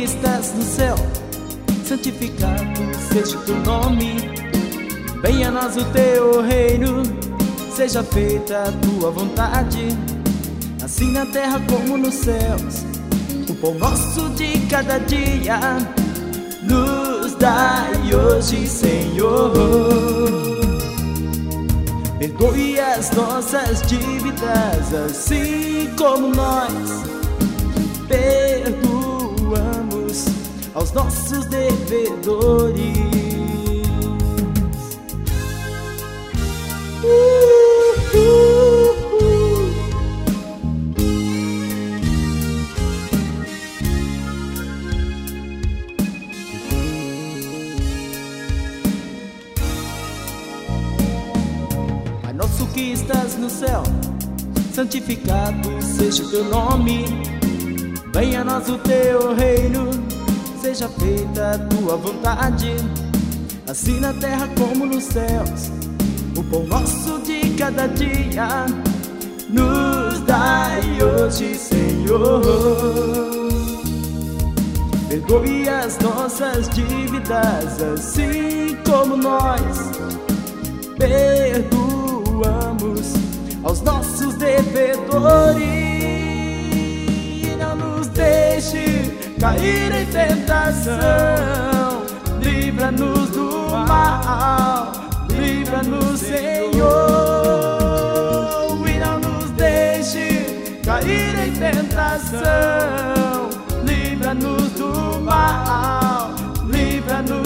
estás no céu, santificado seja o teu nome. Venha a nós o teu reino, seja feita a tua vontade, assim na terra como nos céus. O pão nosso de cada dia nos dai hoje, Senhor. Perdoe as nossas dívidas, assim como nós perdoamos aos nossos devedores. Pai nosso que estás no céu, santificado seja o teu nome. Venha a nós o teu reino, seja feita a tua vontade, assim na terra como nos céus. O pão nosso de cada dia nos dai hoje, Senhor. Perdoe as nossas dívidas, assim como nós perdoamos aos nossos devedores. Não nos deixe cair em tentação, livra-nos do mal, livra-nos, Senhor. E não nos deixe cair em tentação, livra-nos do mal, livra-nos,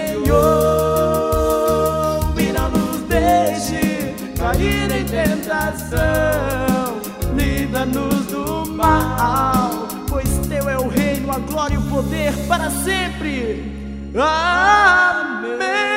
Senhor. E não nos deixe cair em tentação, livra-nos do mal, pois teu é o reino, a glória e o poder para sempre. Amém.